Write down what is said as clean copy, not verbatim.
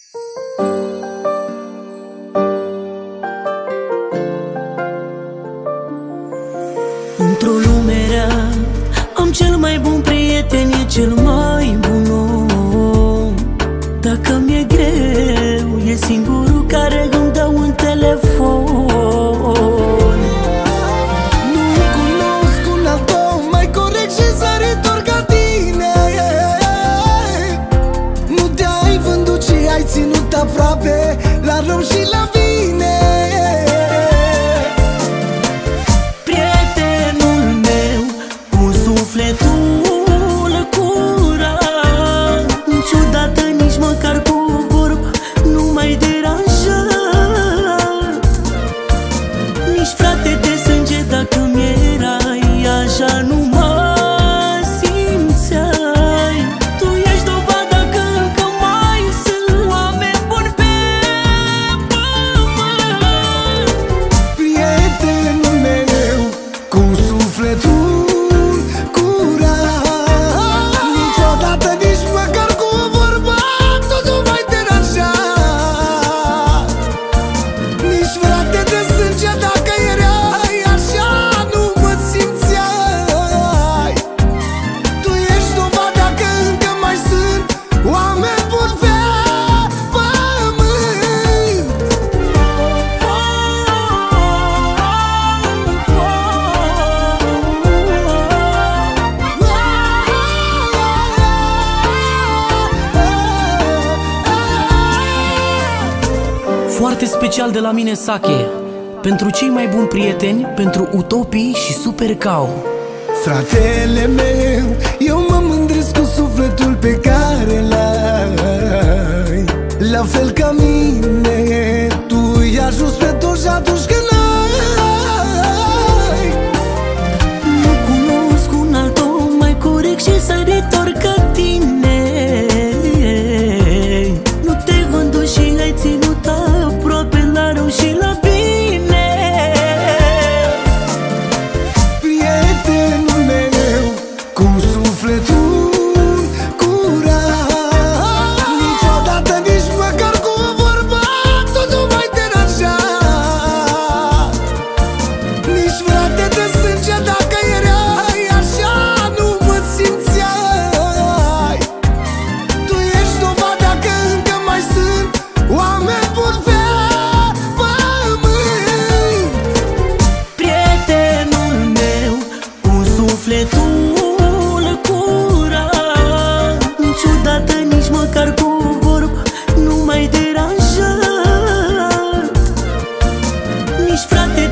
Într-o lume rea am cel mai bun prieten, e cel mai bun om. Dacă mi-e greu, e singurul care îmi dă un telefon. Nu cunosc un alt om mai corect și săritor ca tine. Nu te-ai vândut și ai ținut aproape la rău și la bine. Sufletul curat, niciodată nici măcar cu vorbă nu m-ai deranjat. Nici frate de sânge dacă mi-erai, așa nu mă simțeai. Tu ești dovada că încă mai sunt oameni buni pe pământ. Prietenul meu cu sufletul foarte special de la mine, Sake, pentru cei mai buni prieteni, pentru Utopii și Super Cow. Fratele meu, eu mă mândresc cu sufletul pe care l-ai. La fel ca mine, tu i-ai ajuns pe toți și atunci când ai. Nu cunosc un alt om mai corect și săritor ca tine. Nu te-ai vândut și ai ținut aproape la rău și la bine. Prietenul meu cu sufletul curat, niciodată nici măcar cu vorba tu nu m-ai deranjat. Nici frate de sânge dacă erai, așa nu mă simțeai. Tu ești dovada că încă mai sunt oameni buni pe pământ. Prietenul meu cu sufletul curat, niciodată nici măcar cu vorbă nu m-ai deranjat. Nici frate